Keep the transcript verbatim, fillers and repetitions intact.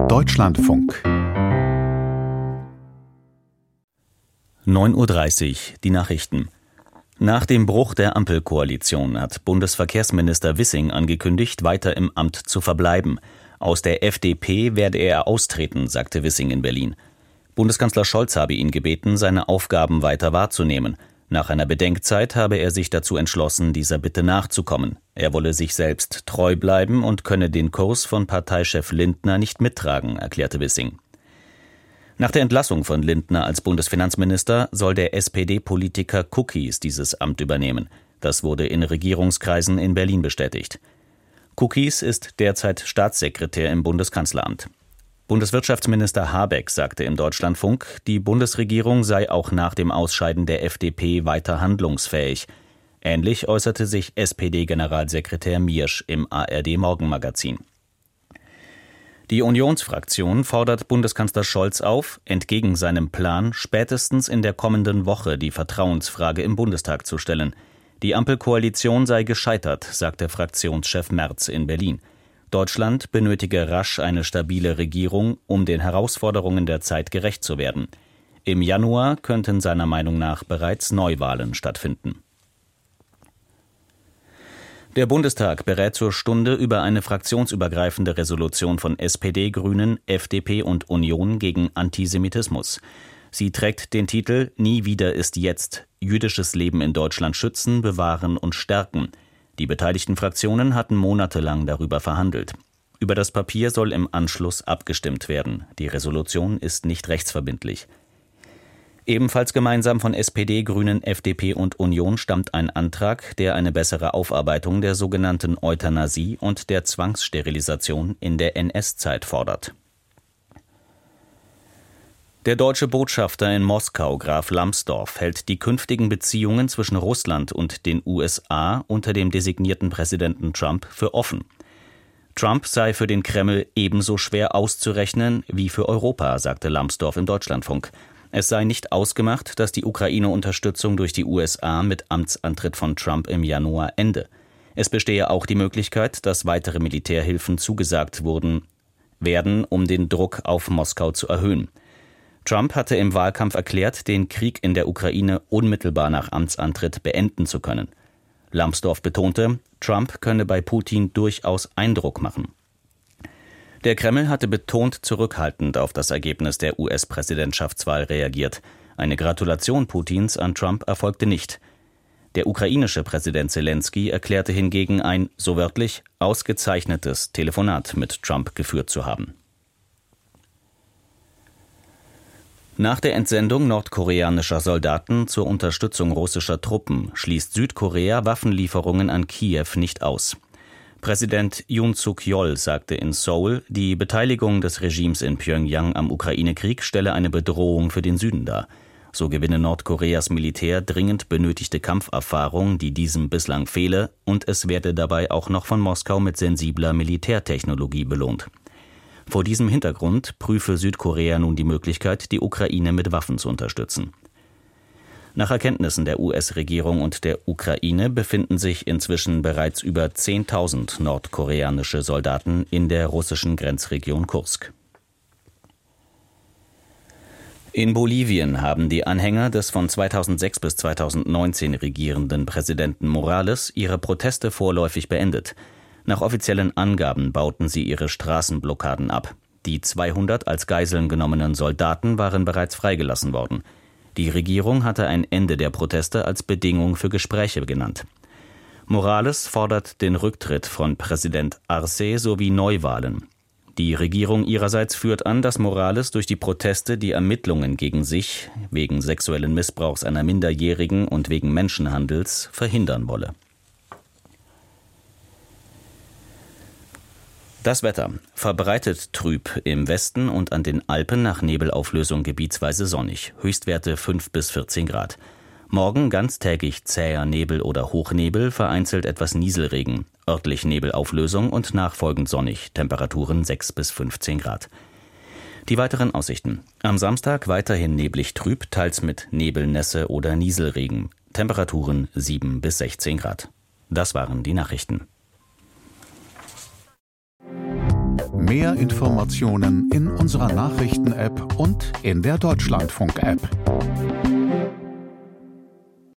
Deutschlandfunk. neun Uhr dreißig, die Nachrichten. Nach dem Bruch der Ampelkoalition hat Bundesverkehrsminister Wissing angekündigt, weiter im Amt zu verbleiben. Aus der F D P werde er austreten, sagte Wissing in Berlin. Bundeskanzler Scholz habe ihn gebeten, seine Aufgaben weiter wahrzunehmen. Nach einer Bedenkzeit habe er sich dazu entschlossen, dieser Bitte nachzukommen. Er wolle sich selbst treu bleiben und könne den Kurs von Parteichef Lindner nicht mittragen, erklärte Wissing. Nach der Entlassung von Lindner als Bundesfinanzminister soll der S P D-Politiker Cookies dieses Amt übernehmen. Das wurde in Regierungskreisen in Berlin bestätigt. Cookies ist derzeit Staatssekretär im Bundeskanzleramt. Bundeswirtschaftsminister Habeck sagte im Deutschlandfunk, die Bundesregierung sei auch nach dem Ausscheiden der F D P weiter handlungsfähig. Ähnlich äußerte sich S P D-Generalsekretär Miersch im A R D-Morgenmagazin. Die Unionsfraktion fordert Bundeskanzler Scholz auf, entgegen seinem Plan spätestens in der kommenden Woche die Vertrauensfrage im Bundestag zu stellen. Die Ampelkoalition sei gescheitert, sagte Fraktionschef Merz in Berlin. Deutschland benötige rasch eine stabile Regierung, um den Herausforderungen der Zeit gerecht zu werden. Im Januar könnten seiner Meinung nach bereits Neuwahlen stattfinden. Der Bundestag berät zur Stunde über eine fraktionsübergreifende Resolution von S P D, Grünen, F D P und Union gegen Antisemitismus. Sie trägt den Titel »Nie wieder ist jetzt – Jüdisches Leben in Deutschland schützen, bewahren und stärken«. Die beteiligten Fraktionen hatten monatelang darüber verhandelt. Über das Papier soll im Anschluss abgestimmt werden. Die Resolution ist nicht rechtsverbindlich. Ebenfalls gemeinsam von S P D, Grünen, F D P und Union stammt ein Antrag, der eine bessere Aufarbeitung der sogenannten Euthanasie und der Zwangssterilisation in der N S-Zeit fordert. Der deutsche Botschafter in Moskau, Graf Lambsdorff, hält die künftigen Beziehungen zwischen Russland und den U S A unter dem designierten Präsidenten Trump für offen. Trump sei für den Kreml ebenso schwer auszurechnen wie für Europa, sagte Lambsdorff im Deutschlandfunk. Es sei nicht ausgemacht, dass die Ukraine-Unterstützung durch die U S A mit Amtsantritt von Trump im Januar ende. Es bestehe auch die Möglichkeit, dass weitere Militärhilfen zugesagt wurden, werden, um den Druck auf Moskau zu erhöhen. Trump hatte im Wahlkampf erklärt, den Krieg in der Ukraine unmittelbar nach Amtsantritt beenden zu können. Lambsdorff betonte, Trump könne bei Putin durchaus Eindruck machen. Der Kreml hatte betont zurückhaltend auf das Ergebnis der U S-Präsidentschaftswahl reagiert. Eine Gratulation Putins an Trump erfolgte nicht. Der ukrainische Präsident Selenskyj erklärte hingegen ein, so wörtlich, ausgezeichnetes Telefonat mit Trump geführt zu haben. Nach der Entsendung nordkoreanischer Soldaten zur Unterstützung russischer Truppen schließt Südkorea Waffenlieferungen an Kiew nicht aus. Präsident Yoon Suk-yeol sagte in Seoul, die Beteiligung des Regimes in Pjöngjang am Ukraine-Krieg stelle eine Bedrohung für den Süden dar. So gewinne Nordkoreas Militär dringend benötigte Kampferfahrung, die diesem bislang fehle, und es werde dabei auch noch von Moskau mit sensibler Militärtechnologie belohnt. Vor diesem Hintergrund prüfe Südkorea nun die Möglichkeit, die Ukraine mit Waffen zu unterstützen. Nach Erkenntnissen der U S-Regierung und der Ukraine befinden sich inzwischen bereits über zehntausend nordkoreanische Soldaten in der russischen Grenzregion Kursk. In Bolivien haben die Anhänger des von zweitausendsechs bis zweitausendneunzehn regierenden Präsidenten Morales ihre Proteste vorläufig beendet. Nach offiziellen Angaben bauten sie ihre Straßenblockaden ab. Die zweihundert als Geiseln genommenen Soldaten waren bereits freigelassen worden. Die Regierung hatte ein Ende der Proteste als Bedingung für Gespräche genannt. Morales fordert den Rücktritt von Präsident Arce sowie Neuwahlen. Die Regierung ihrerseits führt an, dass Morales durch die Proteste die Ermittlungen gegen sich wegen sexuellen Missbrauchs einer Minderjährigen und wegen Menschenhandels verhindern wolle. Das Wetter. Verbreitet trüb im Westen und an den Alpen, nach Nebelauflösung gebietsweise sonnig. Höchstwerte fünf bis vierzehn Grad. Morgen ganztägig zäher Nebel oder Hochnebel, vereinzelt etwas Nieselregen. Örtlich Nebelauflösung und nachfolgend sonnig. Temperaturen sechs bis fünfzehn Grad. Die weiteren Aussichten. Am Samstag weiterhin neblig trüb, teils mit Nebelnässe oder Nieselregen. Temperaturen sieben bis sechzehn Grad. Das waren die Nachrichten. Mehr Informationen in unserer Nachrichten-App und in der Deutschlandfunk-App.